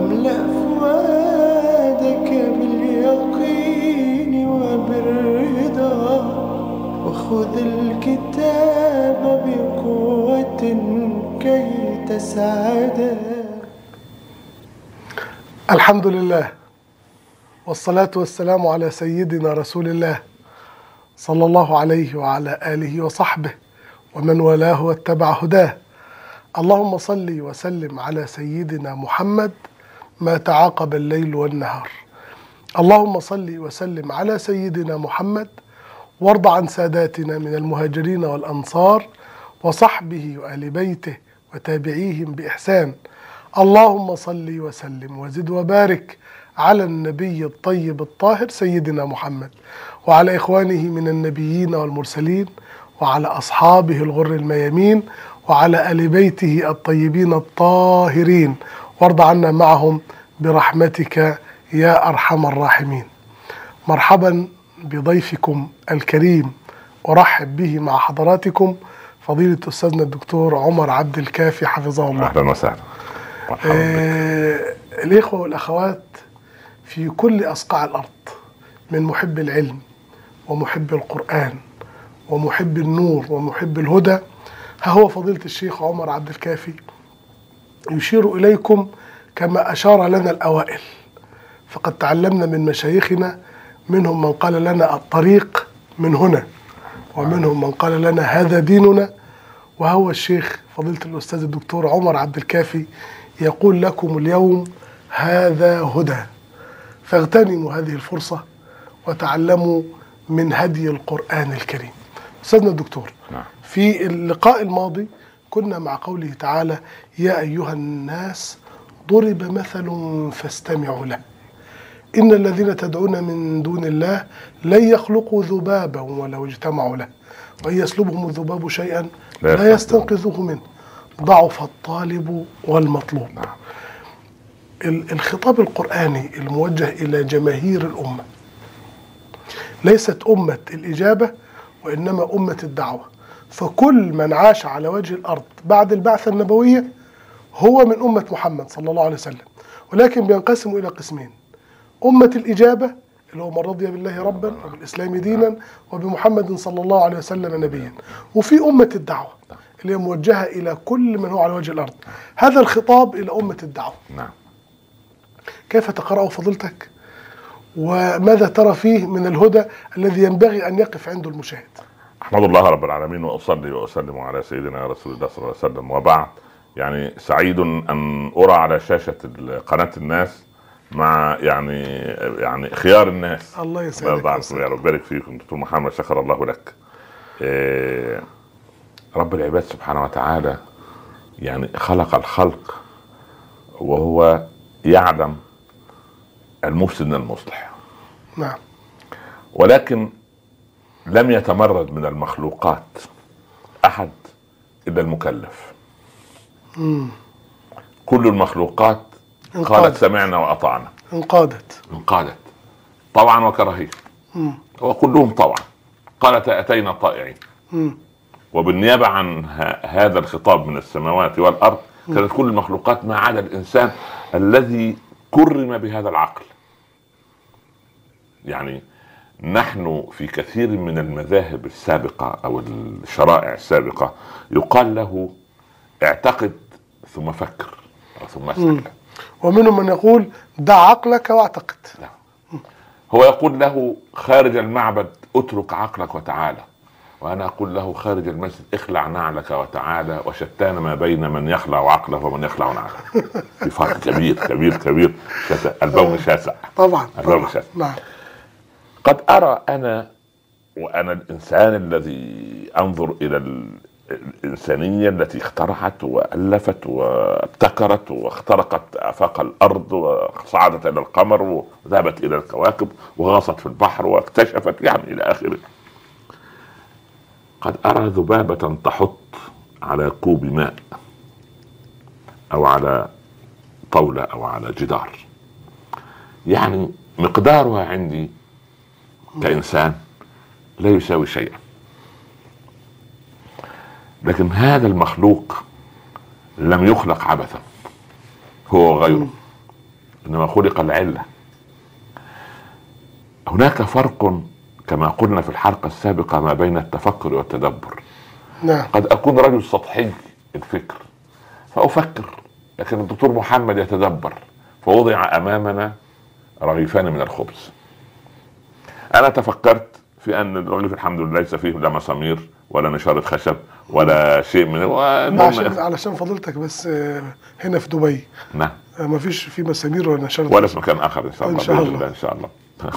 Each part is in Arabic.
واملأ فؤادك باليقين وبالرضا، وخذ الكتاب بقوة كي تسعدا. الحمد لله، والصلاة والسلام على سيدنا رسول الله صلى الله عليه وعلى آله وصحبه ومن والاه واتبع هداه. اللهم صل وسلم على سيدنا محمد ما تعاقب الليل والنهار. اللهم صل وسلم على سيدنا محمد وارض عن ساداتنا من المهاجرين والأنصار وصحبه وآل بيته وتابعيهم بإحسان. اللهم صل وسلم وزد وبارك على النبي الطيب الطاهر سيدنا محمد وعلى إخوانه من النبيين والمرسلين وعلى أصحابه الغر الميامين وعلى آل بيته الطيبين الطاهرين، وارض عنا معهم برحمتك يا أرحم الراحمين. مرحبا بضيفكم الكريم، أرحب به مع حضراتكم فضيلة أستاذنا الدكتور عمر عبد الكافي حفظه الله. أهلا وسهلا. الإخوة والأخوات في كل أصقاع الأرض من محب العلم ومحب القرآن ومحب النور ومحب الهدى، ها هو فضيلة الشيخ عمر عبد الكافي يشير إليكم كما أشار لنا الأوائل. فقد تعلمنا من مشايخنا، منهم من قال لنا الطريق من هنا، ومنهم من قال لنا هذا ديننا، وهو الشيخ فضيلة الأستاذ الدكتور عمر عبد الكافي يقول لكم اليوم هذا هدى. فاغتنموا هذه الفرصة وتعلموا من هدي القرآن الكريم. أستاذنا الدكتور، في اللقاء الماضي كنا مع قوله تعالى: يا أيها الناس ضرب مثل فاستمعوا له، إن الذين تدعون من دون الله لن يخلقوا ذبابا ولو اجتمعوا له، وإن يسلبهم الذباب شيئا لا يستنقذوه منه، ضعف الطالب والمطلوب. الخطاب القرآني الموجه إلى جماهير الأمة ليست أمة الإجابة، وإنما أمة الدعوة. فكل من عاش على وجه الأرض بعد البعثة النبوية هو من أمة محمد صلى الله عليه وسلم، ولكن بينقسم إلى قسمين: أمة الإجابة اللي هو من رضي بالله ربا وبالإسلام دينا وبمحمد صلى الله عليه وسلم نبيا، وفي أمة الدعوة اللي هي موجهة إلى كل من هو على وجه الأرض. هذا الخطاب إلى أمة الدعوة. كيف تقرأه فضيلتك؟ وماذا ترى فيه من الهدى الذي ينبغي أن يقف عنده المشاهد؟ أحمد الله رب العالمين، وأصلي وأسلم على سيدنا رسول الله صلى الله عليه وسلم، وبعد. يعني سعيد أن أرى على شاشة قناة الناس مع يعني خيار الناس. الله يسعدك يا رب يبارك فيكم دكتور محمد، شكر الله لك. رب العباد سبحانه وتعالى يعني خلق الخلق وهو يعلم المفسد من المصلح. نعم. ولكن لم يتمرد من المخلوقات أحد إلا المكلف. كل المخلوقات قالت سمعنا وأطعنا. انقادت طوعا وكراهية، وكلهم طوعا قالت أتينا طائعين. وبالنيابة عن هذا الخطاب من السماوات والأرض كانت كل المخلوقات ما عدا الإنسان الذي كرم بهذا العقل. يعني نحن في كثير من المذاهب السابقة أو الشرائع السابقة يقال له اعتقد ثم فكر ثم اسأل، ومنهم من يقول دع عقلك واعتقد. لا. هو يقول له خارج المعبد اترك عقلك وتعالى، وأنا أقول له خارج المسجد اخلع نعلك وتعالى، وشتان ما بين من يخلع عقله ومن يخلع نعله. في فرق كبير كبير كبير. البون شاسع طبعا. البون شاسع. نعم. قد أرى أنا وأنا الإنسان الذي أنظر إلى الإنسانية التي اخترعت وألفت وابتكرت واخترقت آفاق الأرض وصعدت إلى القمر وذهبت إلى الكواكب وغاصت في البحر واكتشفت يعني إلى آخره. قد أرى ذبابة تحط على كوب ماء أو على طاولة أو على جدار، يعني مقدارها عندي كإنسان لا يساوي شيئا، لكن هذا المخلوق لم يخلق عبثا، هو غيره. إنما خلق العلة. هناك فرق كما قلنا في الحلقة السابقة ما بين التفكر والتدبر. نعم. قد أكون رجل سطحي الفكر فأفكر، لكن الدكتور محمد يتدبر، فوضع أمامنا رغيفان من الخبز. أنا تفكرت في أن الرغيف الحمد لله ليس فيه لا مسامير ولا نشارة خشب ولا شيء من علشان فضلتك بس هنا في دبي. نعم. ما فيش في مسامير ولا نشارة ولا في مكان آخر إن شاء الله. إن شاء الله.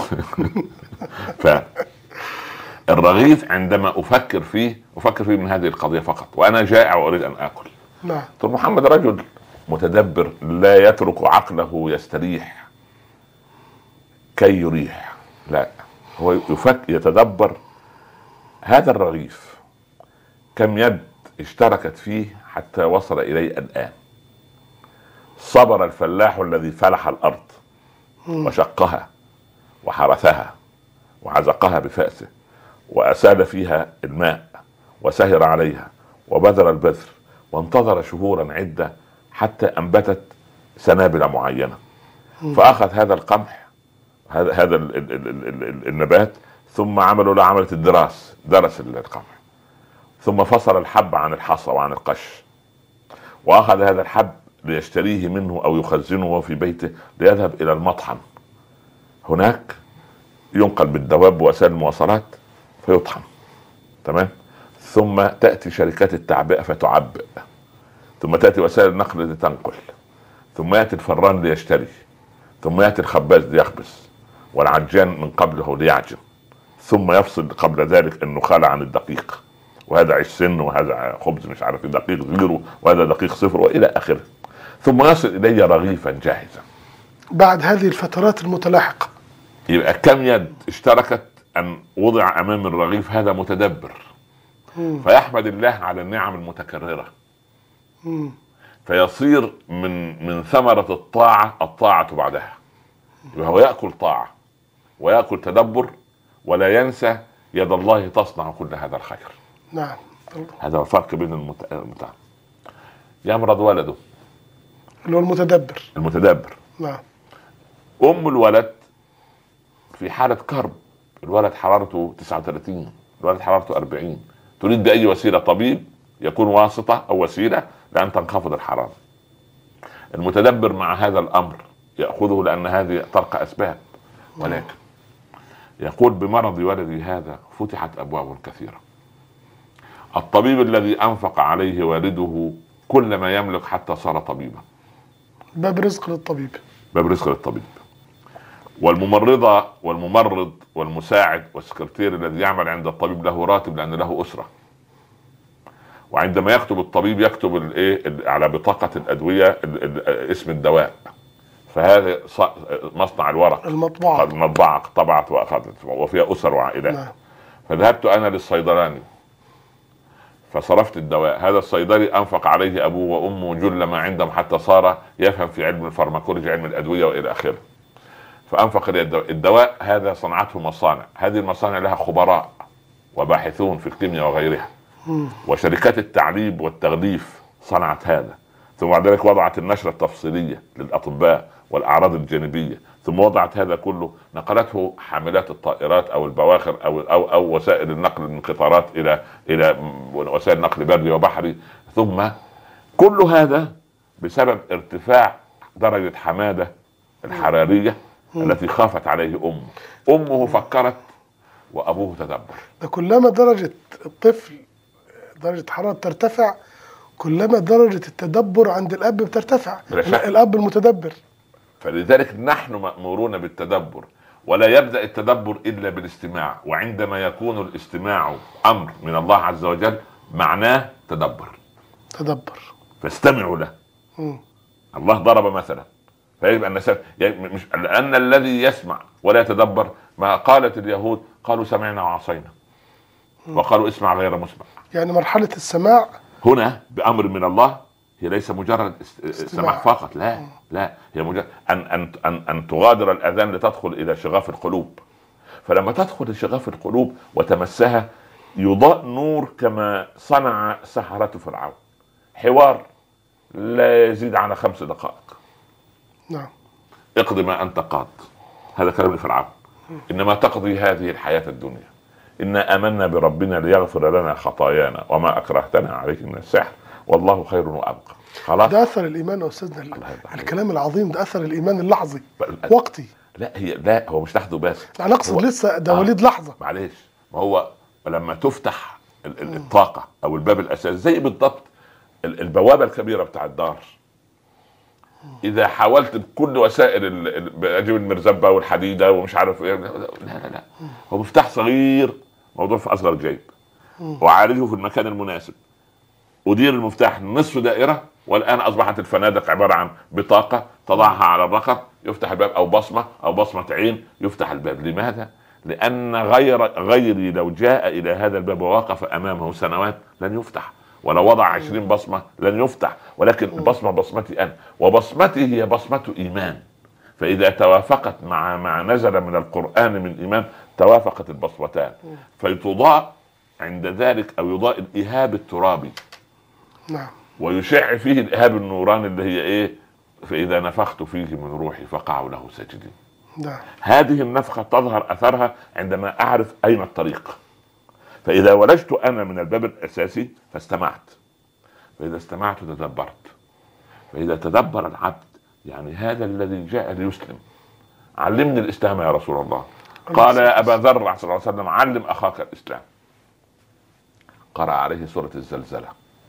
فالرغيف عندما أفكر فيه من هذه القضية فقط، وأنا جائع وأريد أن آكل. نعم. دكتور محمد رجل متدبر لا يترك عقله يستريح كي يريح، لا، هو يتدبر هذا الرغيف كم يد اشتركت فيه حتى وصل إليه الآن. صبر الفلاح الذي فلح الأرض وشقها وحرثها وعزقها بفأسه وأسال فيها الماء وسهر عليها وبذر البذر وانتظر شهورا عدة حتى أنبتت سنابل معينة، فأخذ هذا القمح هذا النبات ثم عملوا له عملة الدراس، درس القمح، ثم فصل الحب عن الحصى وعن القش، وأخذ هذا الحب ليشتريه منه أو يخزنه في بيته ليذهب إلى المطحن، هناك ينقل بالدواب ووسائل المواصلات فيطحن، تمام، ثم تأتي شركات التعبئة فتعبئ، ثم تأتي وسائل النقل لتنقل، ثم يأتي الفران ليشتري، ثم يأتي الخباز ليخبز، والعجان من قبله ليعجن، ثم يفصل قبل ذلك النخالة عن الدقيق، وهذا عيش سن وهذا خبز مش عارف دقيق زيرو وهذا دقيق صفر وإلى آخره، ثم يصل إلي رغيفا جاهزا. بعد هذه الفترات المتلاحقة يبقى كم يد اشتركت أن وضع أمام الرغيف هذا متدبر، فيحمد الله على النعم المتكررة، فيصير من ثمرة الطاعة بعدها، هو يأكل طاعة ويأكل تدبر ولا ينسى يد الله تصنع كل هذا الخير. نعم. هذا هو الفرق بين يمرض ولده اللي هو المتدبر. نعم. أم الولد في حالة كرب، الولد حرارته 39، الولد حرارته 40، تريد بأي وسيلة طبيب يكون واسطة أو وسيلة لأن تنخفض الحرارة. المتدبر مع هذا الأمر يأخذه لأن هذه طرق أسباب، ولكن يقول بمرض ولدي هذا فتحت أبواب كثيرة. الطبيب الذي أنفق عليه والده كل ما يملك حتى صار طبيبا، باب رزق للطبيب. والممرضة والممرض والمساعد والسكرتير الذي يعمل عند الطبيب له راتب لأن له أسرة، وعندما يكتب الطبيب يكتب على بطاقة الأدوية اسم الدواء، فهذا مصنع الورق، المطبعة طبعت وأخذت وفيها أسر وعائلات. نعم. فذهبت أنا للصيدلاني فصرفت الدواء، هذا الصيدلي أنفق عليه أبوه وأمه جل ما عندهم حتى صار يفهم في علم الفارماكولوجيا، علم الأدوية وإلى آخره، فأنفق عليه الدواء هذا صنعته مصانع، هذه المصانع لها خبراء وباحثون في الكيمياء وغيرها، وشركات التعليب والتغليف صنعت هذا، ثم بعد ذلك وضعت النشرة التفصيلية للأطباء والأعراض الجانبية، ثم وضعت هذا كله نقلته حاملات الطائرات أو البواخر أو وسائل النقل من قطارات إلى وسائل نقل بري وبحري، ثم كل هذا بسبب ارتفاع درجة حمادة الحرارية التي خافت عليه أمه فكرت وأبوه تدبر. ده كلما درجة الطفل درجة حرارة ترتفع كلما درجة التدبر عند الأب بترتفع، الأب المتدبر. فلذلك نحن مأمورون بالتدبر، ولا يبدأ التدبر إلا بالاستماع، وعندما يكون الاستماع أمر من الله عز وجل معناه تدبر، فاستمعوا له. الله ضرب مثلا، فيجب أن مش لأن الذي يسمع ولا يتدبر، ما قالت اليهود قالوا سمعنا وعصينا، وقالوا اسمع غير مسمع. يعني مرحلة السماع هنا بأمر من الله هي ليس مجرد سماع فقط، لا هي مجرد أن تغادر الأذان لتدخل إلى شغاف القلوب، فلما تدخل شغاف القلوب وتمسها يضاء نور كما صنع سحرة فرعون، حوار لا يزيد على 5 دقائق. نعم. اقض ما انت قاض. هذا كلام فرعون. انما تقضي هذه الحياة الدنيا، إنا آمنا بربنا ليغفر لنا خطايانا وما أكرهتنا عليه من السحر والله خير وأبقى. خلاص، ده أثر الإيمان يا أستاذنا. الكلام العظيم ده أثر الإيمان اللحظي وقتي. لا هو مش لحظه بس، أنا أقصد لسه ده وليد لحظة. معلش، ما هو لما تفتح الطاقة أو الباب الأساسي زي بالضبط البوابة الكبيرة بتاع الدار، إذا حاولت بكل وسائل أجيب المرزبة والحديدة ومش عارف إيه، لا هو مفتاح صغير موضوع في أصغر جيب، وعالجه في المكان المناسب، ودير المفتاح نصف دائرة. والآن أصبحت الفنادق عبارة عن بطاقة تضعها على الرقب يفتح الباب، أو بصمة عين يفتح الباب. لماذا؟ لأن غيري لو جاء إلى هذا الباب ووقف أمامه سنوات لن يفتح، ولو وضع 20 بصمة لن يفتح، ولكن البصمة بصمتي أنا، وبصمتي هي بصمة إيمان. فإذا توافقت مع ما نزل من القرآن من إيمان توافقت البصمتان، فتضاء عند ذلك أو يضاء الإيهاب الترابي، نعم، ويشع فيه الإيهاب النوراني اللي هي إيه؟ فإذا نفخت فيه من روحي فقعوا له ساجدين. هذه النفخة تظهر أثرها عندما أعرف أين الطريق. فإذا ولجت أنا من الباب الأساسي فاستمعت، فإذا استمعت تدبرت، فإذا تدبر العبد يعني هذا الذي جاء ليسلم، علمني الإسلام يا رسول الله. قال يا أبا ذر صلى الله عليه وسلم علم أخاك الإسلام. قرأ عليه سورة الزلزلة،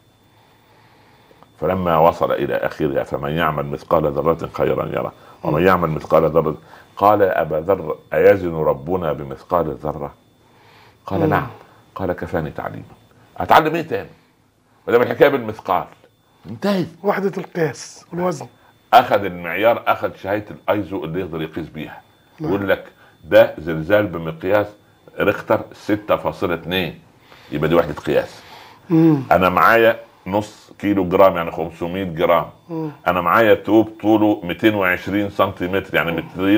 فلما وصل إلى آخرها فمن يعمل مثقال ذرة خيرا يره ومن يعمل مثقال ذرة. قال يا أبا ذر أيزن ربنا بمثقال الذرة؟ قال نعم. قال كفاني تعليما. أتعلم إيه تاني؟ ودام الحكاية بالمثقال انتهت، وحدة القياس والوزن. أخذ المعيار، أخذ شهادة الأيزو اللي يقدر يقيس بيها، يقول لك ده زلزال بمقياس ريختر 6.2، يبقى دي وحدة قياس. أنا معايا نص كيلو جرام يعني 500 جرام. انا معايا توب طوله 220 سنتيمتر يعني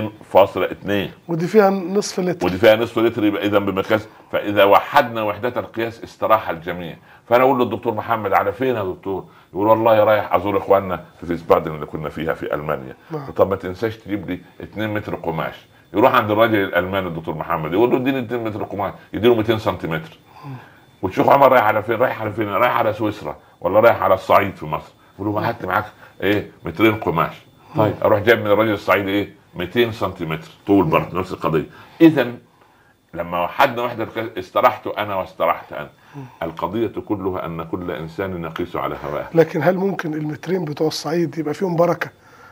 200.2، ودي فيها نصف لتر، يبقى اذا بمقياس. فاذا وحدنا وحدات القياس استراح الجميع. فانا اقول للدكتور محمد على فين يا دكتور؟ يقول والله رايح ازور اخواننا في فيسبادن اللي كنا فيها في المانيا. طب ما تنساش تجيب لي 2 متر قماش. يروح عند الراجل الالماني الدكتور محمد يقول له اديني 2 متر قماش، يديله 200 سنتيمتر. وتشوف عمر رايح على فين؟ رايح على سويسرا ولا رايح على الصعيد في مصر. يقول له هات لي معاك ايه 2 قماش. طيب اروح جايب من الراجل الصعيدي ايه 200 سنتيمتر طول برضه نفس القضيه. اذا لما وحدنا وحده استرحت انا واسترحت انت. القضيه كلها ان كل انسان يقيس على هواه. لكن هل ممكن المترين بتوع الصعيد يبقى فيهم بركه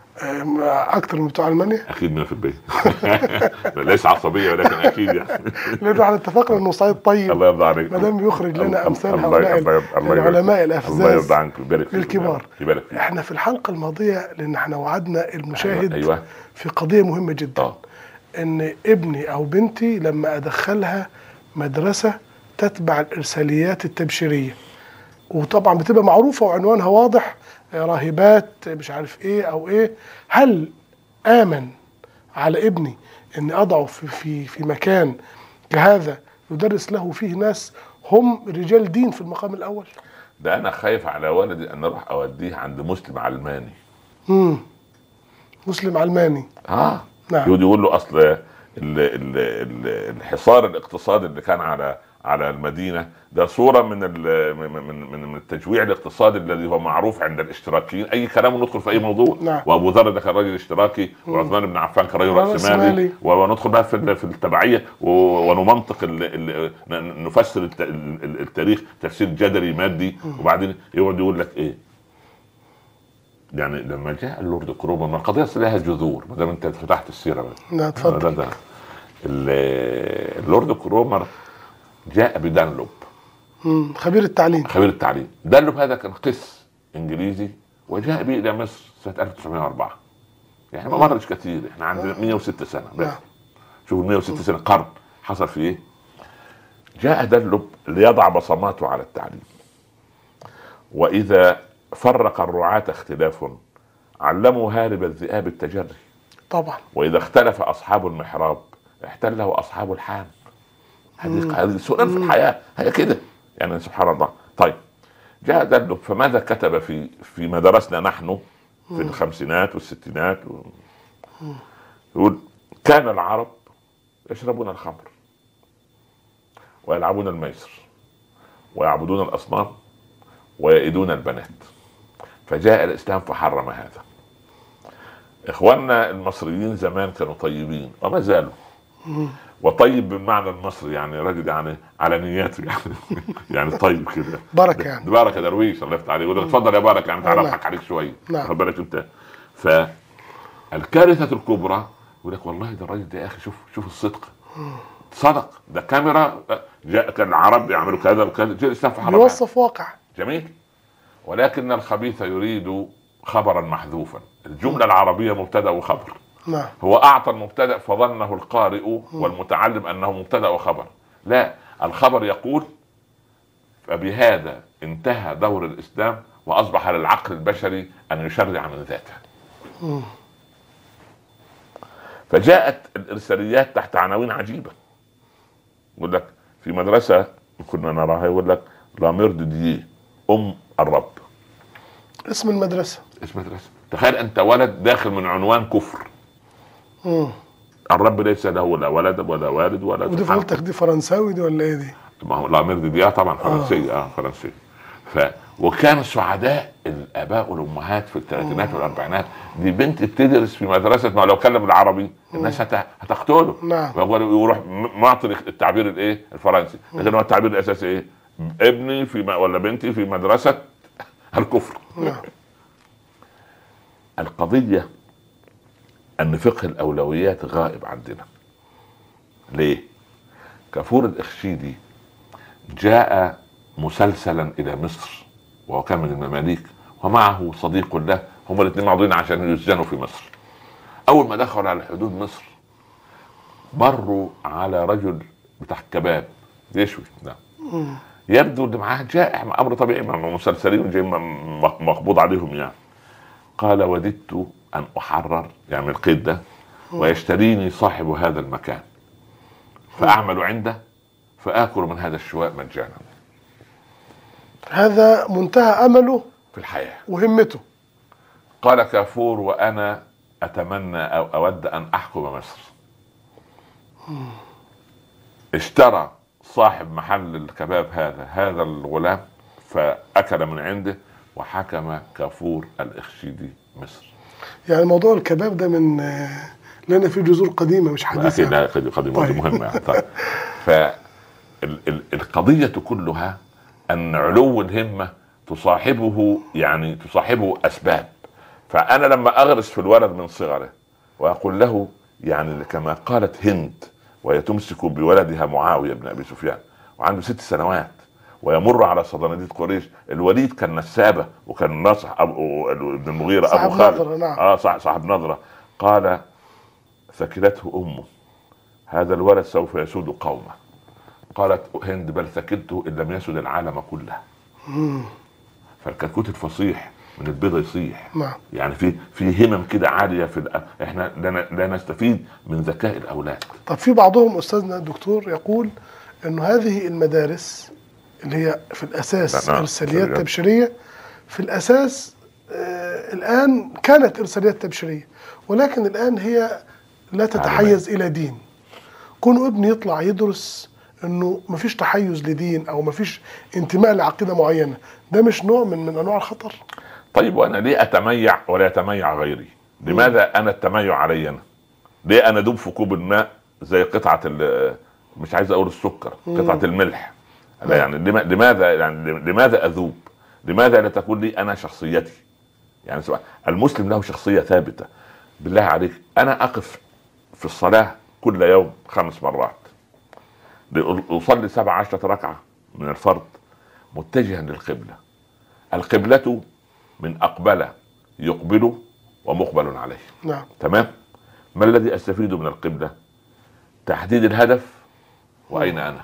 اكتر من بتوع المانيا؟ اكيد 100%. ليس عصبيه ولكن اكيد يعني. لانه احنا اتفقنا انه صعيد طيب. الله يرضى عليك. ما دام يخرج لنا امثال هؤلاء العلماء الافذاذ. الله يرضى عنك ويبارك للكبار. احنا في الحلقه الماضيه لان احنا وعدنا المشاهد في قضيه مهمه جدا. ان ابني او بنتي لما ادخلها مدرسه تتبع الارساليات التبشيريه، وطبعا بتبقى معروفه وعنوانها واضح، راهبات مش عارف ايه او ايه، هل آمن على ابني ان اضعه في مكان كهذا يدرس له فيه ناس هم رجال دين في المقام الاول؟ ده انا خايف على ولدي ان اروح اوديه عند مسلم علماني. مسلم علماني. نعم. يقول له اصل الحصار الاقتصادي اللي كان على المدينه ده صوره من التجويع الاقتصادي الذي هو معروف عند الاشتراكيين. اي كلام ندخل في اي موضوع. نعم. وابو ذر ده كان راجل اشتراكي، وعثمان بن عفان كان راجل راسمالي، وندخل بقى في التبعيه ونمنطق نفسر التاريخ تفسير جدري مادي. وبعدين يقعد يقول لك ايه يعني لما جاء اللورد كرومر، ما القضيه لها جذور ما دام انت فتحت السيره بقى. لا اتفضل. اللورد كرومر جاء بدانلوب، خبير التعليم. دانلوب هذا كان قس انجليزي وجاء به الى مصر سنه 1904. يعني ما مرش كثير، احنا عندنا 106 سنه بس. شوفوا 106 سنه قرن حصل في ايه. جاء دانلوب ليضع بصماته على التعليم. واذا فرق الرعاة اختلاف علموا هارب الذئاب التجري. طبعا. واذا اختلف اصحاب المحراب احتله اصحاب الحام. هذه سؤال في الحياة هي كده يعني سبحان الله. طيب جاء دانلوب فماذا كتب في ما درسنا نحن في الخمسينات والستينات يقول كان العرب يشربون الخمر ويلعبون الميسر ويعبدون الأصنام ويئدون البنات، فجاء الإسلام فحرم هذا. إخواننا المصريين زمان كانوا طيبين وما زالوا، وطيب بالمعنى المصري يعني رجل يعني على نياته يعني يعني طيب كده بركه يعني بركه درويش الله يفتح عليه، يقول لك اتفضل يا بركه يعني تعالى اضحك عليك شويه خد بالك انت. فالكارثه الكبرى يقول لك والله ده الراجل ده يا اخي شوف الصدق، صدق، ده كاميرا جاء كان العرب يعملوا كذا وكذا، جاء الاسلام في حرب يوصف واقع جميل. ولكن الخبيث يريد خبرا محذوفا، الجمله العربيه مبتدا وخبر. نعم. هو اعطى المبتدا فظنه القارئ والمتعلم انه مبتدا وخبر، لا، الخبر يقول فبهذا انتهى دور الاسلام واصبح للعقل البشري ان يشرع من ذاته. فجاءت الارساليات تحت عناوين عجيبه، يقول لك في مدرسه كنا نراها يقول لك لا ميرد دي الرب، اسم المدرسه. تخيل انت ولد داخل من عنوان كفر. الرب ليس له لا ولد ولا والد ولا. ودي فهمتك دي فرنساوي دي ولا ايه دي؟ ما هو لا ميرد دي طبعا فرنسيه فرنسيه. وكان سعداء الاباء والامهات في الثلاثينات والاربعينات، دي بنت بتدرس في مدرسه ما لو كلم العربي الناس هتقتله. نعم. ويروح معطي التعبير الايه الفرنسي، لكن هو التعبير الاساسي ايه؟ ابني في ولا بنتي في مدرسه الكفر. نعم. القضيه ان فقه الاولويات غائب عندنا. ليه؟ كافور الإخشيدي جاء مسلسلا الى مصر وهو كان من المماليك ومعه صديق له، هما الاثنين معضين عشان يسجنوا في مصر. اول ما دخلوا على حدود مصر مروا على رجل بتاع كباب يشوي، يبدو اللي معاه جائع، امر طبيعي مع مسلسلين جاي مقبوض عليهم يعني. قال وددت ان احرر يعني القيد ده ويشتريني صاحب هذا المكان فاعمل عنده فاكل من هذا الشواء مجانا. هذا منتهى امله في الحياه وهمته. قال كافور وانا اتمنى او اود ان احكم مصر. اشترى صاحب محل الكباب هذا الغلام فاكل من عنده وحكم كافور الإخشيدي مصر. يعني موضوع الكباب ده من لنا في جذور قديمه مش حديثه. لا قديمه طيب. مهمه يعني. طيب. فالقضيه كلها ان علو الهمه تصاحبه اسباب. فانا لما اغرس في الولد من صغره واقول له يعني كما قالت هند وهي تمسك بولدها معاويه بن ابي سفيان وعنده 6 سنوات ويمر على صدناديد قريش، الوليد كان نسابه وكان ناصح ابن المغيره ابو خالد نعم. صاحب نظره. قال ثكلته امه هذا الولد سوف يسود قومه. قالت هند بل ثكلته ان لم يسد العالم كله. فالكتكوت الفصيح من البيضه يصيح. يعني في همم كده عاليه احنا لا نستفيد من ذكاء الاولاد. طب في بعضهم استاذنا الدكتور يقول انه هذه المدارس اللي هي في الاساس ارساليات تبشيريه في الاساس الان كانت ارساليات تبشيريه، ولكن الان هي لا تتحيز الى دين. كون ابني يطلع يدرس انه مفيش تحيز لدين او مفيش انتماء لعقيده معينه، ده مش نوع من انواع الخطر؟ طيب وانا ليه اتميع ولا يتميع غيري؟ لماذا انا التميع علي انا؟ ليه انا ادوب في كوب الماء زي قطعه مش عايز اقول السكر، قطعه الملح؟ لا يعني لماذا اذوب؟ لماذا لا تكون لي انا شخصيتي؟ يعني المسلم له شخصيه ثابته. بالله عليك انا اقف في الصلاه كل يوم 5 مرات اصلي 17 ركعه من الفرض متجها للقبله. القبله من اقبل يقبل ومقبل عليه. نعم. تمام. ما الذي استفيد من القبله؟ تحديد الهدف واين انا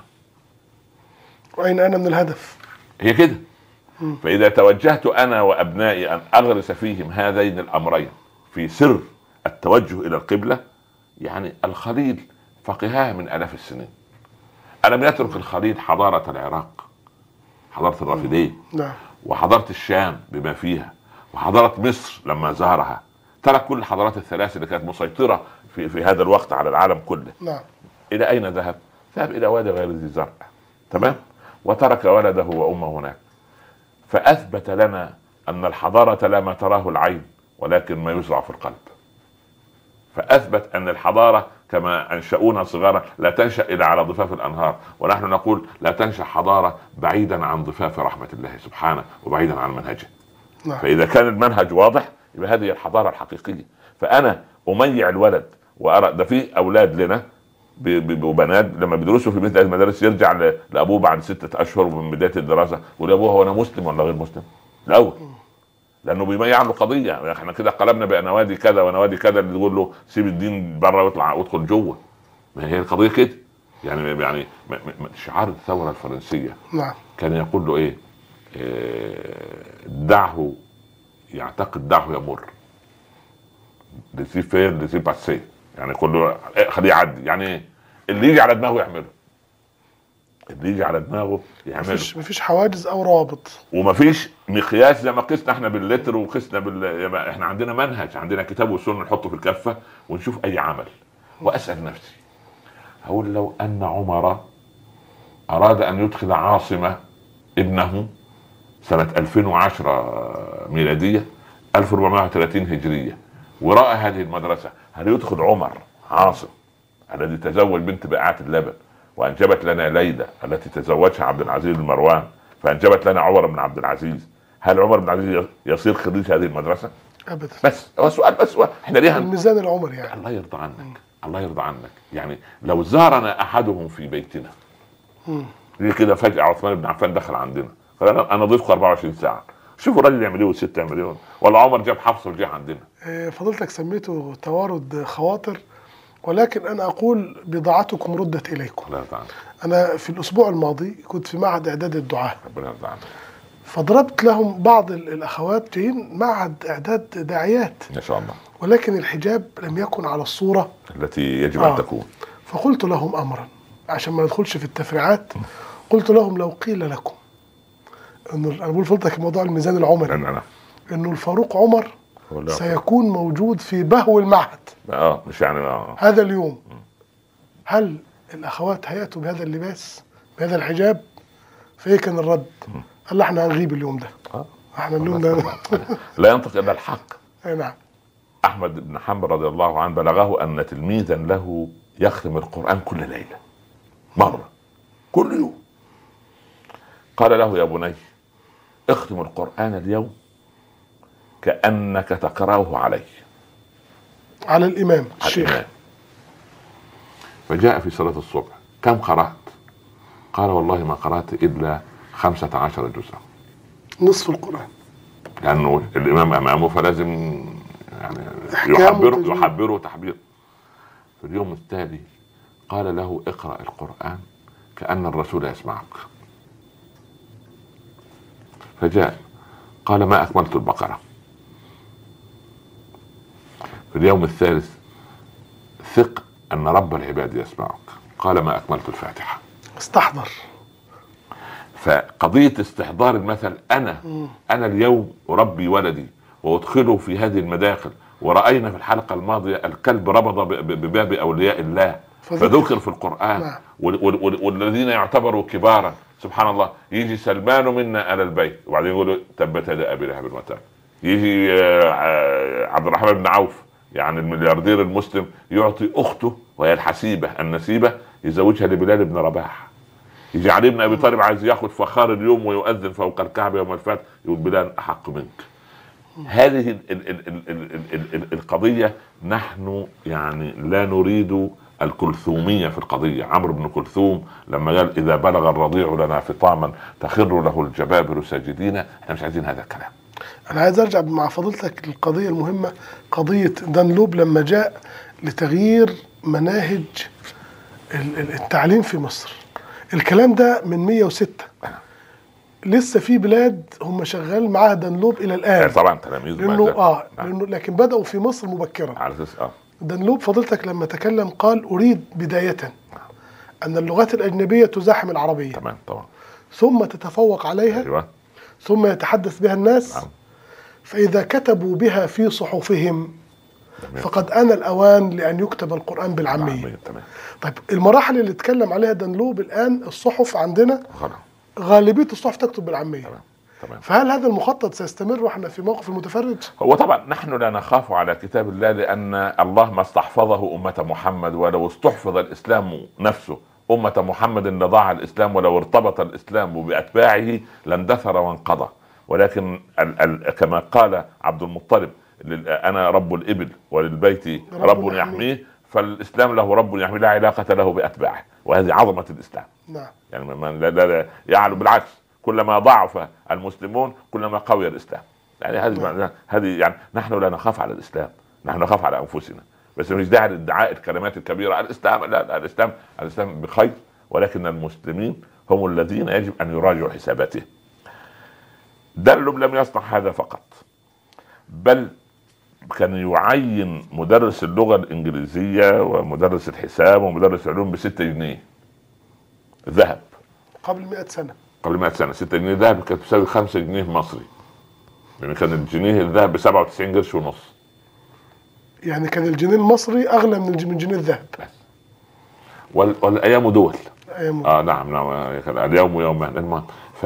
من الهدف. هي كده. فاذا توجهت انا وابنائي ان اغرس فيهم هذين الامرين في سر التوجه الى القبله، يعني الخليل فقهها من آلاف السنين. ألم يترك الخليل حضارة العراق، حضارة الرافدين، نعم، وحضارة الشام بما فيها، وحضارة مصر لما زارها، ترك كل الحضارات الثلاث اللي كانت مسيطرة في هذا الوقت على العالم كله. نعم. إلى أين ذهب؟ ذهب إلى وادي غير ذي زرع، تمام، وترك ولده وأمه هناك. فأثبت لنا أن الحضارة لا ما تراه العين ولكن ما يزرع في القلب. فأثبت أن الحضارة كما أنشأونا صغارا لا تنشأ إلا على ضفاف الأنهار، ونحن نقول لا تنشأ حضارة بعيدا عن ضفاف رحمة الله سبحانه وبعيدا عن منهجه. نعم. فإذا كان المنهج واضح يبقى هذه الحضارة الحقيقية. فأنا أميع الولد وأرى ده في أولاد لنا وبنات لما بيدرسوا في مثل المدارس يرجع لأبوه بعد 6 أشهر من بداية الدراسة يقول يا أبوه هو أنا مسلم ولا غير مسلم؟ الأول لانه بيميع له قضيه. احنا كده قلبنا بقى نوادي كذا ونوادي كذا اللي يقول له سيب الدين بره ويطلع وادخل جوه. ما هي القضيه كده يعني شعار الثوره الفرنسيه نعم كان يقول له ايه؟ دعه يعتقد، دعه يمر، لسي فير لسي باسي، يعني يقول له خليه يعدي. يعني ايه؟ اللي يجي على دماغه يعمله، اللي يجي على دماغه يعمله. مفيش حواجز او روابط، ومفيش مقياس زي ما قسنا احنا باللتر وقسنا احنا عندنا منهج، عندنا كتاب وسنه نحطه في الكفه ونشوف اي عمل. واسال نفسي اقول لو ان عمر اراد ان يدخل عاصمه ابنه سنه 2010 ميلاديه 1430 هجريه وراى هذه المدرسه، هل يدخل عمر عاصم الذي تزوج بنت بائعة اللبن وانجبت لنا ليلى التي تزوجها عبد العزيز المروان فانجبت لنا عمر بن عبد العزيز، هل عمر بن عبد العزيز يصير خريج هذه المدرسه؟ ابدا. بس هو سؤال، بس احنا ليه الميزان العمري يعني. الله يرضى عنك، الله يرضى عنك. يعني لو زارنا احدهم في بيتنا ليه كده فجاه عثمان بن عفان دخل عندنا قال انا ضيفكم 24 ساعه، شوفوا الراجل يعمل ايه والست يعمل ايه، ولا عمر جاب حفصه وجه عندنا. فضلتك سميته توارد خواطر، ولكن انا اقول بضاعتكم ردت اليكم. الله يرضى عنك. انا في الاسبوع الماضي كنت في معهد اعداد الدعاة، ربنا يرضى عنك. فضربت لهم بعض الاخوات جايين معهد اعداد داعيات ما شاء الله، ولكن الحجاب لم يكن على الصورة التي يجب ان تكون. فقلت لهم امرا عشان ما ندخلش في التفريعات، قلت لهم لو قيل لكم انه انا بقول فضلتك موضوع الميزان العمري انه الفاروق عمر سيكون موجود في بهو المعهد مش يعني هذا اليوم، هل الاخوات هيأتوا بهذا اللباس بهذا الحجاب؟ فايه كان الرد؟ قال احنا هنغيب اليوم ده. احنا اليوم ده لا ينطق الا الحق. نعم. احمد بن حنبل رضي الله عنه بلغه ان تلميذا له يختم القرآن كل ليلة مرة كل يوم، قال له يا بني اختم القرآن اليوم كأنك تقرأه على الإمام الشيخ. فجاء في صلاة الصبح كم قرأت؟ قال والله ما قرأت إلا 15 جزءا، نصف القرآن، لأنه الإمام أمامه فلازم يعني يحبره تحبير. في اليوم التالي قال له اقرأ القرآن كأن الرسول يسمعك. فجاء قال ما أكملت البقرة. في اليوم الثالث ثق أن رب العباد يسمعك. قال ما أكملت الفاتحة. استحضر. فقضية استحضار المثل، أنا اليوم أربي ولدي وأدخله في هذه المداخل. ورأينا في الحلقة الماضية الكلب ربض بباب أولياء الله فذكر في القرآن. والذين يعتبروا كبارا سبحان الله، يجي سلمان منا على البيت وبعدين يقولوا تبت يدا أبي لهب وتب. يجي عبد الرحمن بن عوف يعني الملياردير المسلم يعطي أخته وهي الحسيبة النسيبة يزوجها لبلال بن رباح. يجي علي بن أبي طالب عايز ياخد فخار اليوم ويؤذن فوق الكعبة يوم الفتح يقول بلال أحق منك. هذه القضية نحن يعني لا نريد الكلثومية في القضية. عمرو بن كلثوم لما قال إذا بلغ الرضيع لنا فطاما تخر له الجبابر ساجدين، احنا مش عايزين هذا الكلام. أنا عايز أرجع مع فضيلتك للقضية المهمة، قضية دانلوب لما جاء لتغيير مناهج التعليم في مصر. الكلام ده من 106، لسه في بلاد هم شغال معاها دانلوب الى الان طبعا تلاميذ لانه لكن بداوا في مصر مبكرا على اساس دانلوب فضيلتك لما تكلم قال اريد بدايه ان اللغات الاجنبيه تزاحم العربيه تمام طبعا ثم تتفوق عليها ثم يتحدث بها الناس فاذا كتبوا بها في صحفهم فقد آن الأوان لأن يكتب القرآن بالعامية. طيب المراحل اللي اتكلم عليها دنلوب الآن، الصحف عندنا غالبية الصحف تكتب بالعامية. تمام. فهل هذا المخطط سيستمر واحنا في موقف المتفرج؟ هو طبعا نحن لا نخاف على كتاب الله، لأن الله ما استحفظه أمة محمد، ولو استحفظ الإسلام نفسه أمة محمد لضاع الإسلام، ولو ارتبط الإسلام بأتباعه لاندثر وانقضى. ولكن كما قال عبد المطلب أنا رب الإبل وللبيت رب يحميه، فالإسلام له رب يحميه لا علاقة له بأتباعه، وهذه عظمة الإسلام. نعم. يعني لا يعلو، بالعكس كلما ضعف المسلمون كلما قوي الإسلام. يعني هذه يعني نحن لا نخاف على الإسلام، نحن نخاف على أنفسنا. بس مش داعي لادعاء الكلمات الكبيرة الإسلام، لا، الإسلام بخير، ولكن المسلمين هم الذين يجب أن يراجعوا حساباته. دنلوب لم يصنع هذا فقط، بل كان يعين مدرس اللغة الإنجليزية ومدرس الحساب ومدرس العلوم ب6 جنيه ذهب قبل 100 سنة. 6 جنيه ذهب كانت تساوي 5 جنيه مصري، يعني كان الجنيه الذهب ب97 قرش ونص. يعني كان الجنيه المصري أغلى من جنيه الذهب. والأيام دول. نعم اليوم يومان. المهم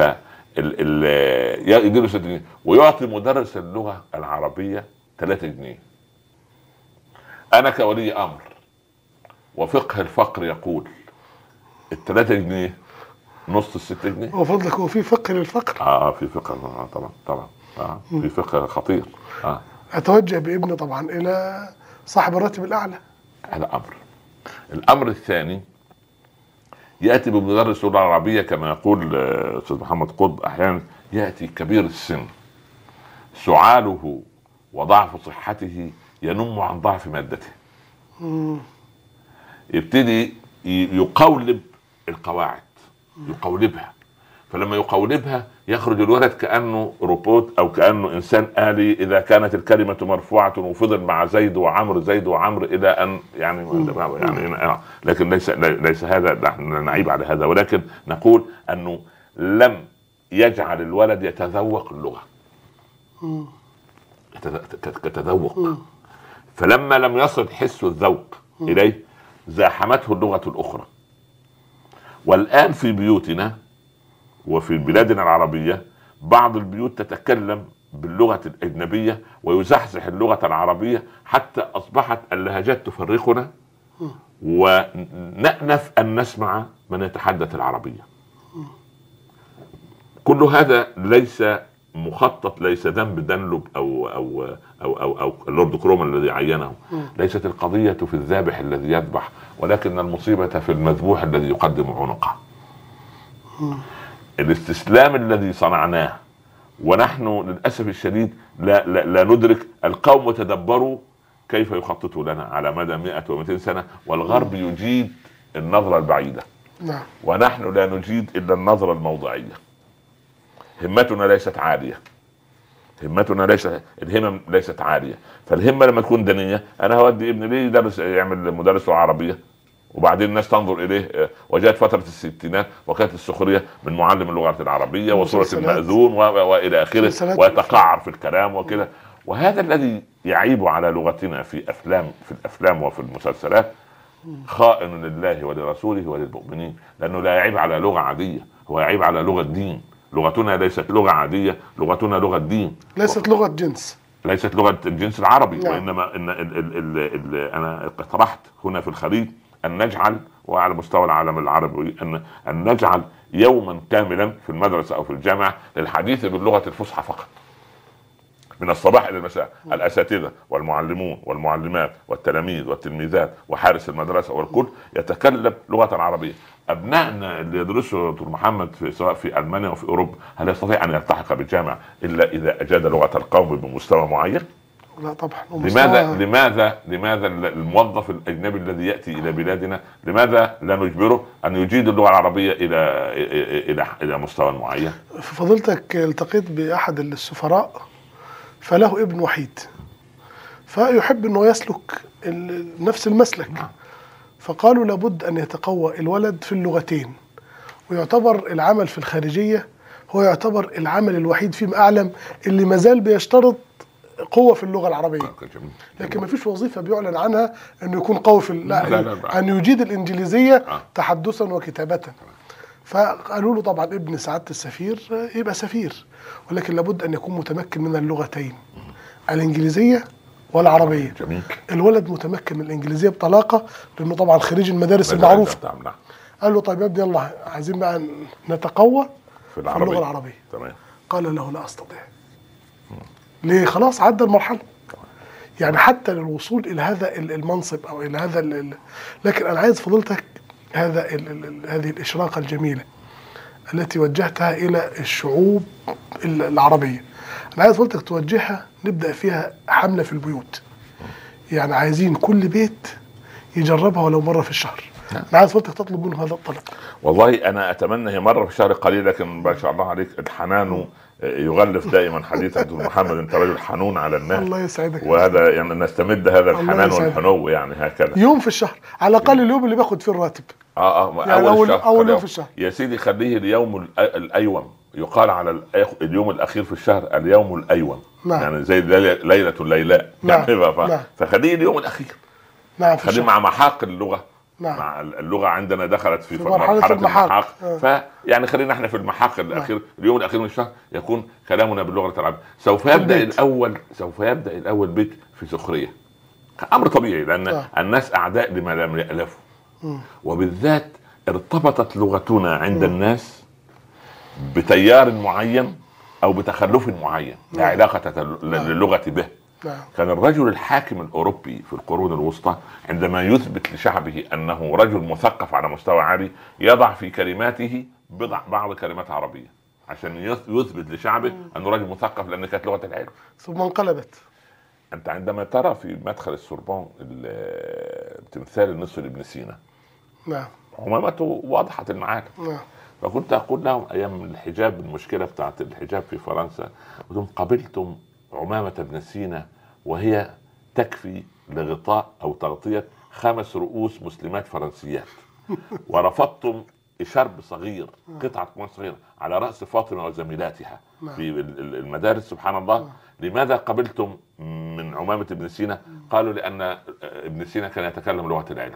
يديله 6 جنيه ويعطي مدرس اللغة العربية 3 جنيه. أنا كولي أمر وفقه الفقر يقول 3 جنيه نص 6 جنيه. وفضلك هو في فقه للفقر؟ في فقه طبعا في فقه خطير. أتوجه بابني طبعا إلى صاحب الراتب الأعلى. هذا الأمر الثاني، يأتي بمدرس اللغة العربية كما يقول أستاذ محمد قطب أحيانا، يأتي كبير السن سعاله وضعف صحته ينم عن ضعف مادته. يبتدي يقولب القواعد، يقولبها، فلما يقولبها يخرج الولد كأنه روبوت أو كأنه إنسان آلي إذا كانت الكلمة مرفوعة وفضل مع زيد وعمر إلى أن يعني لكن ليس هذا، نحن نعيب على هذا، ولكن نقول أنه لم يجعل الولد يتذوق اللغة كتذوق، فلما لم يصل حس الذوق إليه زاحمته اللغة الأخرى. والآن في بيوتنا وفي بلادنا العربية بعض البيوت تتكلم باللغة الأجنبية ويزحزح اللغة العربية، حتى أصبحت اللهجات تفرقنا ونأنف أن نسمع من يتحدث العربية. كل هذا ليس مخطط، ليس ذنب دنلوب أو اللورد كرومان الذي عينه. ليست القضية في الذابح الذي يذبح، ولكن المصيبة في المذبوح الذي يقدم عنقه. الاستسلام الذي صنعناه ونحن للأسف الشديد لا ندرك. القوم تدبروا كيف يخططوا لنا على مدى 100 و200 سنة، والغرب يجيد النظرة البعيدة، ونحن لا نجيد إلا النظرة الموضعية. همتنا ليست عالية، الهمم ليست عالية. فالهمة لما تكون دنية، أنا هودي ابني ليه يدرس يعمل مدرس عربية وبعدين الناس تنظر إليه؟ وجاءت فترة الستينات وكانت السخرية من معلم اللغة العربية وصورة المأذون وإلى آخره، ويتقعر في الكلام وكذا. وهذا الذي يعيب على لغتنا في الأفلام وفي المسلسلات خائن لله ولرسوله وللمؤمنين، لأنه لا يعيب على لغة عادية، هو يعيب على لغة دين. لغتنا ليست لغة عادية، لغتنا لغة دين، ليست لغة جنس، ليست لغة الجنس العربي. وإنما أنا اقترحت هنا في الخليج أن نجعل، وعلى مستوى العالم العربي، أن نجعل يوما كاملا في المدرسة أو في الجامعة للحديث باللغة الفصحى فقط، من الصباح إلى المساء. الأساتذة والمعلمون والمعلمات والتلاميذ والتلميذات وحارس المدرسة والكل يتكلم لغة عربية. أبنائنا اللي يدرسوا دكتور محمد سواء في ألمانيا أو في أوروبا، هل يستطيع أن يلتحق بالجامعة إلا إذا أجاد لغة القوم بمستوى معين؟ لا طبعا. لماذا الموظف الأجنبي الذي يأتي إلى بلادنا لماذا لا نجبره أن يجيد اللغة العربية إلى مستوى معين؟ فضلتك التقيت بأحد السفراء فله ابن وحيد، فيحب أنه يسلك نفس المسلك، فقالوا لابد أن يتقوى الولد في اللغتين، ويعتبر العمل في الخارجية هو يعتبر العمل الوحيد فيما أعلم اللي مازال بيشترط قوة في اللغة العربية، لكن ما فيش وظيفة بيعلن عنها انه يكون قوي في لا ان يجيد الانجليزية تحدثا وكتابة. فقالوا له طبعا ابن سعادة السفير يبقى سفير، ولكن لابد ان يكون متمكن من اللغتين، الانجليزية والعربية. جميل. الولد متمكن من الانجليزية بطلاقة، لانه طبعا خريج المدارس المعروفة. قال له طيب يا ابني يلا عايزين بقى نتقوى في اللغة العربية. تمام. قال له لا استطيع. ليه؟ خلاص عدى المرحلة. يعني حتى للوصول الى هذا المنصب او الى هذا لكن انا عايز فضيلتك هذه الاشراقة الجميلة التي وجهتها الى الشعوب العربية، انا عايز فضيلتك توجهها، نبدأ فيها حملة في البيوت. يعني عايزين كل بيت يجربها ولو مرة في الشهر. انا عايز فضيلتك تطلب منهم هذا الطلب. والله انا اتمنى هي مرة في الشهر قليل، لكن ما شاء الله عليك الحنان يغلف دائما حديث عبد محمد. انت رجل حنون على الناس. الله يسعدك. وهذا يعني نستمد هذا الحنان والحنو يعني هكذا يوم في الشهر على الاقل، اليوم اللي باخد فيه الراتب. يعني اول يوم في الشهر يا سيدي خليه اليوم الايوم. يقال على اليوم الاخير في الشهر اليوم الايوم. نعم. يعني زي ليلة الليلاء. نعم. يعني فخليه اليوم الاخير. نعم. خليه مع محاق اللغة. نعم. مع اللغة عندنا دخلت في مرحلة المحاق. فيعني خلينا احنا في المحاق الأخير. اليوم الأخير من الشهر يكون كلامنا باللغة العربية. سوف يبدأ الأول بيت في سخرية، أمر طبيعي، لأن الناس أعداء لما لم يألفوا. وبالذات ارتبطت لغتنا عند الناس بتيار معين أو بتخلف معين لا علاقة للغة به. كان الرجل الحاكم الأوروبي في القرون الوسطى عندما يثبت لشعبه أنه رجل مثقف على مستوى عالي يضع في كلماته بعض كلمات عربية عشان يثبت لشعبه أنه رجل مثقف، لأن كانت لغة العلم. ثم انقلبت. أنت عندما ترى في مدخل السوربون تمثال النصف لابن سينا، نعم، عمامته واضحة المعالم. نعم. فكنت أقول لهم أيام الحجاب، المشكلة بتاعت الحجاب في فرنسا، قلتم قبلتم عمامة ابن سينا وهي تكفي لغطاء أو تغطية 5 رؤوس مسلمات فرنسيات، ورفضتم شرب صغير، قطعة قماش صغيرة على رأس فاطمة وزميلاتها في المدارس. سبحان الله. لماذا قبلتم من عمامة ابن سينا؟ قالوا لأن ابن سينا كان يتكلم لغة العلم.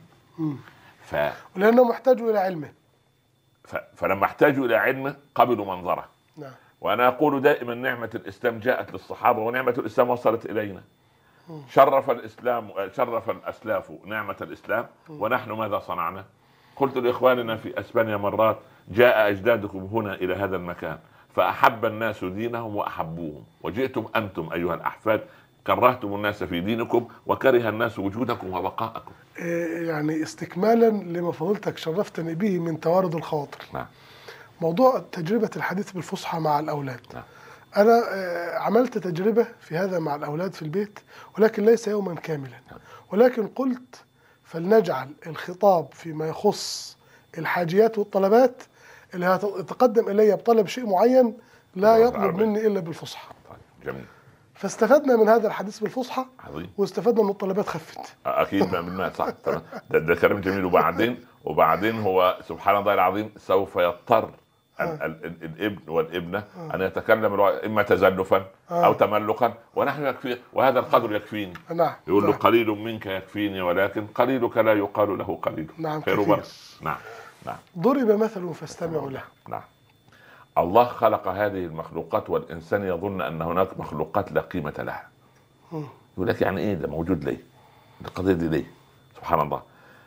لأنه محتاج إلى علمه. فلما احتاجوا إلى علمه قبلوا منظره. نعم. وأنا أقول دائما نعمة الإسلام جاءت للصحابة ونعمة الإسلام وصلت إلينا. شرف الأسلاف نعمة الإسلام، ونحن ماذا صنعنا؟ قلت لإخواننا في أسبانيا مرات جاء أجدادكم هنا إلى هذا المكان فأحب الناس دينهم وأحبوهم، وجئتم أنتم أيها الأحفاد كرهتم الناس في دينكم وكره الناس وجودكم وبقاءكم. يعني استكمالا لما فضلتك شرفتني به من توارد الخواطر. نعم. موضوع تجربة الحديث بالفصحى مع الأولاد. نعم. أنا عملت تجربة في هذا مع الأولاد في البيت، ولكن ليس يوما كاملا. نعم. ولكن قلت فلنجعل الخطاب فيما يخص الحاجيات والطلبات اللي هتتقدم إلي بطلب شيء معين لا يطلب مني إلا بالفصحى. جميل. فاستفدنا من هذا الحديث بالفصحى. عظيم. واستفدنا من الطلبات خفت. أكيد بالماء. صح. ده كلام جميل. وبعدين هو سبحان الله العظيم سوف يضطر الابن والابنة أن يتكلم إما تزلفا أو تملقا، ونحن يكفي، وهذا القدر يكفيني. نعم. يقول له قليل منك يكفيني ولكن قليلك لا يقال له قليل. نعم. خير بر. نعم. ضرب مثل فاستمعوا له. نعم. الله خلق هذه المخلوقات والإنسان يظن أن هناك مخلوقات لا قيمة لها. يقول لك يعني إيه ده موجود ليه؟ القضية دي ليه؟ سبحان الله.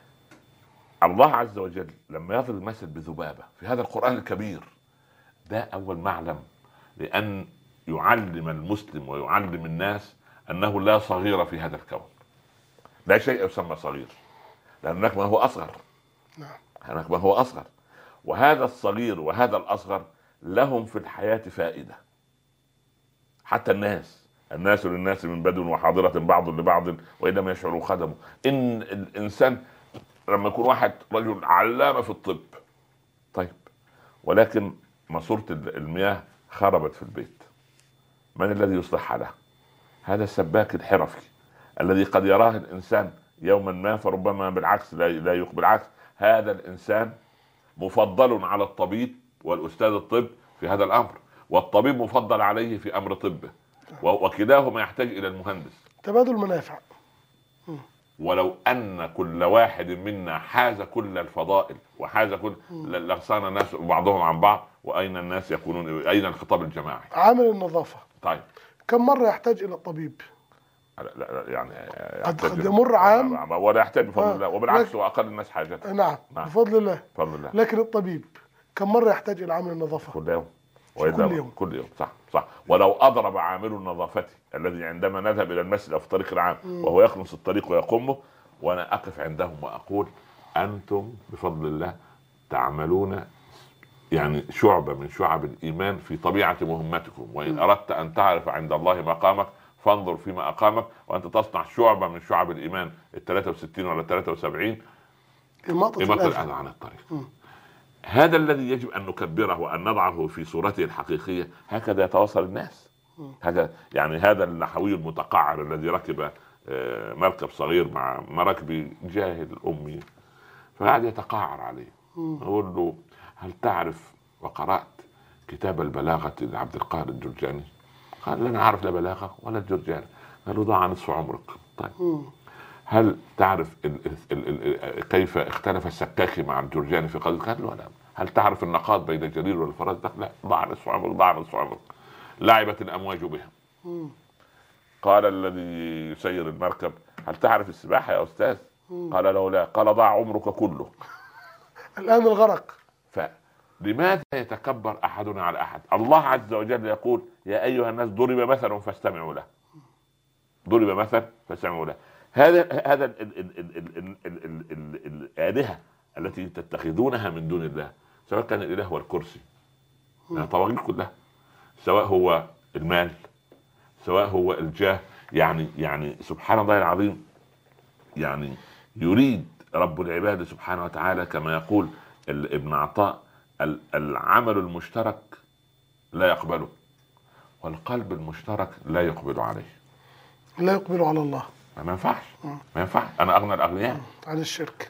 الله عز وجل لما يضرب المثل بذبابة في هذا القرآن الكبير، ده أول معلم لأن يعلم المسلم ويعلم الناس أنه لا صغير في هذا الكون. لا شيء يسمى صغير، لأن هناك ما هو أصغر. نعم. هناك ما هو أصغر، وهذا الصغير وهذا الأصغر لهم في الحياة فائدة. حتى الناس للناس من بدو وحاضرة بعض لبعض وإن لم يشعروا خدموا. إن الإنسان لما يكون واحد رجل علامة في الطب، طيب، ولكن ماسورة المياه خربت في البيت، من الذي يصلحها له؟ هذا السباك الحرفي الذي قد يراه الإنسان يوما ما فربما بالعكس لا يقبل. العكس، هذا الإنسان مفضل على الطبيب والأستاذ الطب في هذا الأمر، والطبيب مفضل عليه في أمر طبه. وكلاهما يحتاج الى المهندس، تبادل منافع. ولو ان كل واحد منا حاز كل الفضائل وحاز كل لغصان الناس بعضهم عن بعض، واين الناس يكونون، اين الخطاب الجماعي؟ عامل النظافة طيب كم مرة يحتاج الى الطبيب؟ لا يعني قد يمر عام ولا يحتاج بفضل الله، وبالعكس هو اقل الناس حاجه. نعم بفضل الله. بفضل الله. لكن الطبيب كم مرة يحتاج الى عامل النظافة؟ كل يوم. كل يوم. كل يوم. صح. ولو اضرب عامل النظافه الذي عندما نذهب الى المسجد او في الطريق العام وهو يخلص الطريق ويقومه، وانا اقف عندهم واقول انتم بفضل الله تعملون يعني شعبة من شعب الإيمان في طبيعة مهمتكم، وإن أردت أن تعرف عند الله مقامك فانظر فيما أقامك، وأنت تصنع شعبة من شعب الإيمان 63 ولا 73 إماطة الأذى عن الطريق. هذا الذي يجب أن نكبره وأن نضعه في صورته الحقيقية. هكذا يتواصل الناس. هذا يعني هذا النحوي المتقعر الذي ركب مركب صغير مع مراكب جاهل أمي، فقعد يتقعر عليه. أقول له هل تعرف وقرأت كتاب البلاغة لعبد القاهر الجرجاني؟ قال لا أعرف لا بلاغة ولا الجرجاني. قال له ضاع نصف عمرك. طيب هل تعرف كيف اختلف السكاكي مع الجرجاني في قضية؟ قال له لا. هل تعرف النقاط بين جرير والفراز؟ لا. ضاع نصف عمرك. لعبت الأمواج بها. قال الذي يسير المركب هل تعرف السباحة يا أستاذ؟ قال له لا. قال ضاع عمرك كله. الآن الغرق. فلماذا يتكبر أحدنا على أحد؟ الله عز وجل يقول يا أيها الناس ضرب مثل فاستمعوا له. ضرب مثل فاستمعوا له. هذا الآلهة التي تتخذونها من دون الله، سواء كان الإله هو الكرسي، طواغيت كلها، سواء هو المال، سواء هو الجاه، يعني سبحان الله العظيم، يعني يريد رب العباد سبحانه وتعالى كما يقول ابن عطاء العمل المشترك لا يقبله، والقلب المشترك لا يقبل عليه، لا يقبل على الله. ما ينفعش. أنا أغنى الأغنياء عن الشرك.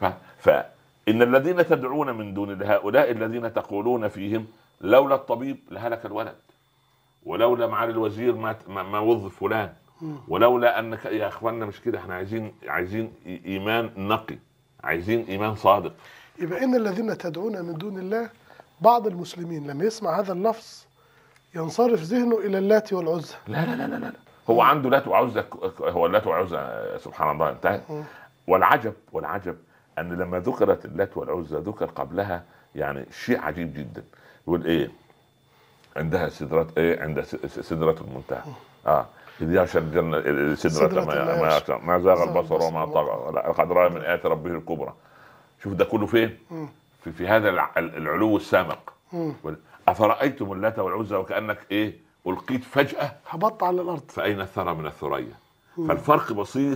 فإن الذين تدعون من دون هؤلاء الذين تقولون فيهم لولا الطبيب لهلك الولد، ولولا معالي الوزير ما وظف فلان، ولولا أنك يا أخواننا مش كده. احنا عايزين إيمان نقي، عايزين إيمان صادق. يبقى إن الذين تدعون من دون الله، بعض المسلمين لما يسمع هذا اللفظ ينصرف ذهنه إلى اللات والعزى. لا هو عنده لات وعزى، هو اللات وعزى سبحان الله انتهى. والعجب أن لما ذكرت اللات والعزى ذكر قبلها يعني شيء عجيب جدا. يقول إيه عندها سدرات، إيه عند سدرة المنتهى. إذ يغشى الجنة سدرة ما زاغ البصر وما طغى لقد رأى من آيات ربه الكبرى. شوف ده كله فين؟ في هذا العلو السامق. أفرأيتم اللات والعزى وكأنك إيه ألقيت فجأة هبط على الأرض، فأين الثرى من الثريا؟ فالفرق بسيط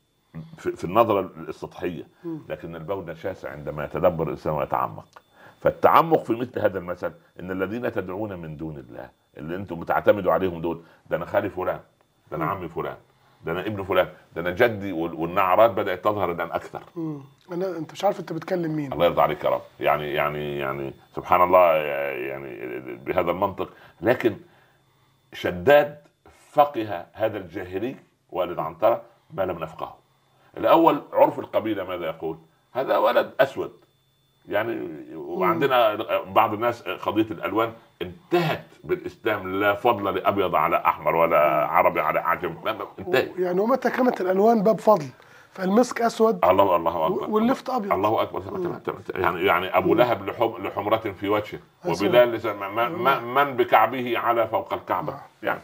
في النظرة السطحية، لكن البعد شاسع عندما يتدبر الإنسان ويتعمق. فالتعمق في مثل هذا المثل إن الذين تدعون من دون الله اللي أنتم بتعتمدوا عليهم دول، ده أنا خالي فلان، ده أنا عمي فلان، ده أنا ابن فلان، ده أنا جدي، والنعرات بدأت تظهر الآن أكثر. أنت مش عارف أنت بتكلم مين. الله يرضى عليك يا رب. يعني سبحان الله يعني بهذا المنطق. لكن شداد فقه هذا الجاهلي والد عنترة ما لم نفقهه. الأول عرف القبيلة ماذا يقول؟ هذا ولد أسود يعني. وعندنا بعض الناس قضية الألوان انتهت بالإسلام، لا فضل لأبيض على أحمر ولا عربي على أعجم، انتهت. يعني ومتى كانت الألوان باب فضل، فالمسك أسود الله أكبر واللفت أبيض. الله أكبر. يعني أبو لهب لحمرة في وجهه، وبلال من بكعبه على فوق الكعبة يعني.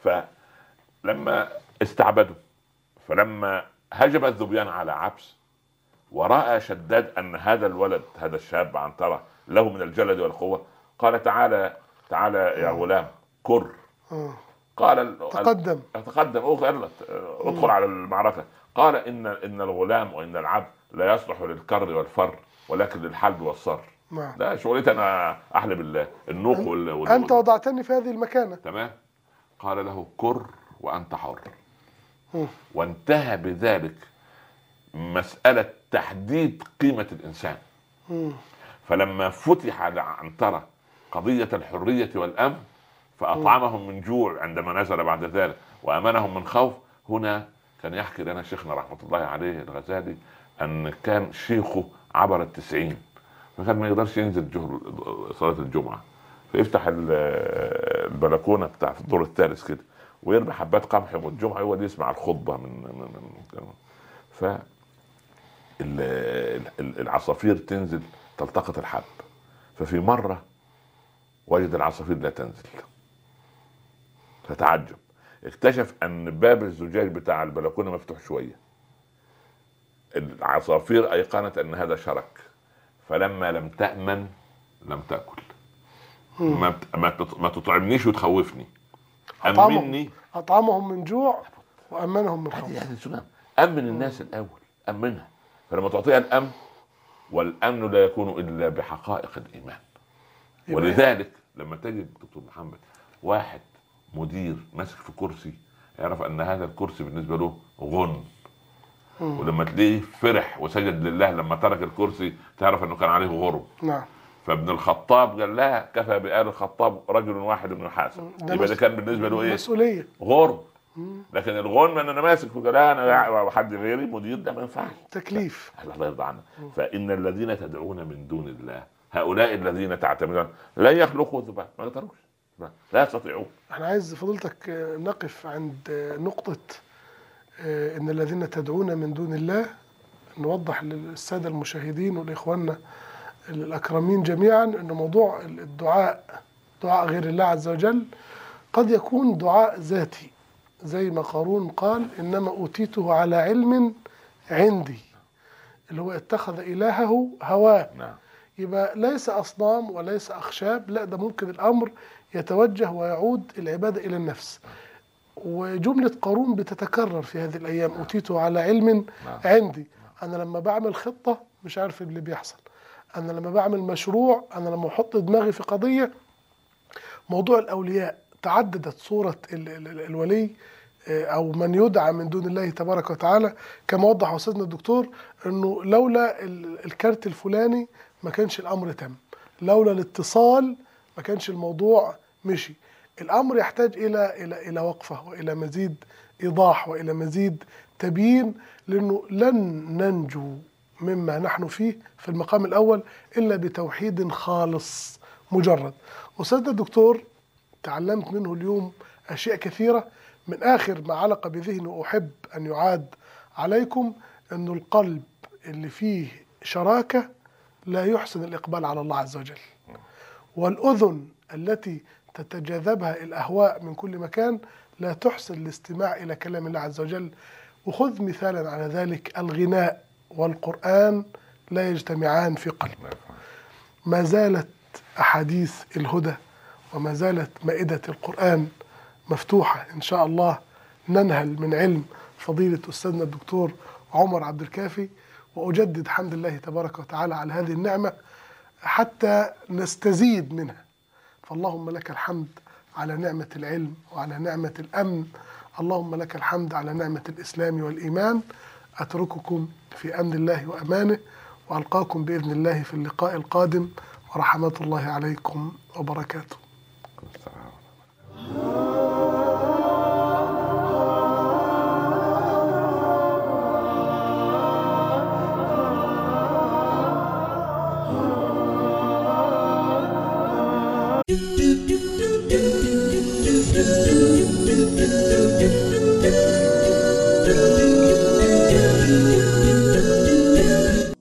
فلما استعبدوا، فلما هجم الذبيان على عبس، ورأى شداد أن هذا الولد هذا الشاب عنترة له من الجلد والقوة، قال تعالى يا غلام كر. قال تقدم ادخل على المعركة. قال إن الغلام وإن العبد لا يصلح للكر والفر ولكن للحلب والصر. لا شغلتي أنا أحلب النوق أنت وضعتني في هذه المكانة. تمام. قال له كر وأنت حر. وانتهى بذلك مسألة تحديد قيمة الإنسان. فلما فتح على عنترة قضية الحرية والأمن، فأطعمهم من جوع عندما نزل بعد ذلك، وأمنهم من خوف. هنا كان يحكي لنا شيخنا رحمة الله عليه الغزالي أن كان شيخه عبر 90، فكان ما يقدرش ينزل صلاة الجمعة، فيفتح البلكونة بتاع في الدور الثالث كده ويرمي حبات قمح يوم الجمعة، يقعد يسمع الخطبة ف العصافير تنزل تلتقط الحب. ففي مرة وجد العصافير لا تنزل، فتعجب، اكتشف ان باب الزجاج بتاع البلكونه مفتوح شويه. العصافير ايقنت ان هذا شرك، فلما لم تأمن لم تأكل. ما تطعمنيش وتخوفني، أطعمهم من جوع وأمنهم من خوف. يعني أمن الناس الأول، أمنها. فلما تعطيها الأمن، والأمن لا يكون إلا بحقائق الإيمان. ولذلك لما تجد دكتور محمد واحد مدير ماسك في كرسي، يعرف أن هذا الكرسي بالنسبة له غن، ولما تلاقيه فرح وسجد لله لما ترك الكرسي تعرف أنه كان عليه غرب. نعم. فابن الخطاب قال لا، كفى بآل الخطاب رجل واحد من حاسب. يبقى ده كان بالنسبة له إيه؟ مسؤولية، غرب. لكن الغنم ان انا ماسك في كلام انا حد غيري مدير، ده ما ينفعش، تكليف. الله يرضى عنك. فان الذين تدعون من دون الله هؤلاء الذين تعتمدون لا يخلقوا ذبابا، ما يقدروش، لا يستطيعون. انا عايز فضيلتك نقف عند نقطة ان الذين تدعون من دون الله، نوضح للسادة المشاهدين والاخواننا الاكرمين جميعا ان موضوع الدعاء، دعاء غير الله عز وجل، قد يكون دعاء ذاتي زي ما قارون قال إنما أوتيته على علم عندي، اللي هو اتخذ إلهه هواه. يبقى ليس أصنام وليس أخشاب، لا، ده ممكن الأمر يتوجه ويعود العبادة إلى النفس. وجملة قارون بتتكرر في هذه الأيام، أوتيته على علم عندي. أنا لما بعمل خطة مش عارف اللي بيحصل، أنا لما بعمل مشروع، أنا لما أحط دماغي في قضية. موضوع الأولياء تعددت صورة الولي أو من يدعى من دون الله تبارك وتعالى، كما وضح أستاذنا الدكتور أنه لولا الكارت الفلاني ما كانش الأمر تم، لولا الاتصال ما كانش الموضوع مشي. الأمر يحتاج إلى وقفة وإلى مزيد إيضاح وإلى مزيد تبيين، لأنه لن ننجو مما نحن فيه في المقام الأول إلا بتوحيد خالص مجرد. أستاذنا الدكتور تعلمت منه اليوم أشياء كثيرة، من آخر ما علق بذهني وأحب أن يعاد عليكم أن القلب اللي فيه شراكة لا يحسن الإقبال على الله عز وجل، والأذن التي تتجاذبها الأهواء من كل مكان لا تحسن الاستماع إلى كلام الله عز وجل. وخذ مثالا على ذلك، الغناء والقرآن لا يجتمعان في قلب. ما زالت أحاديث الهدى وما زالت مائدة القرآن مفتوحة إن شاء الله. ننهل من علم فضيلة أستاذنا الدكتور عمر عبد الكافي، وأجدد حمد الله تبارك وتعالى على هذه النعمة حتى نستزيد منها. فاللهم لك الحمد على نعمة العلم وعلى نعمة الأمن، اللهم لك الحمد على نعمة الإسلام والإيمان. أترككم في أمن الله وأمانه، وألقاكم بإذن الله في اللقاء القادم، ورحمة الله عليكم وبركاته.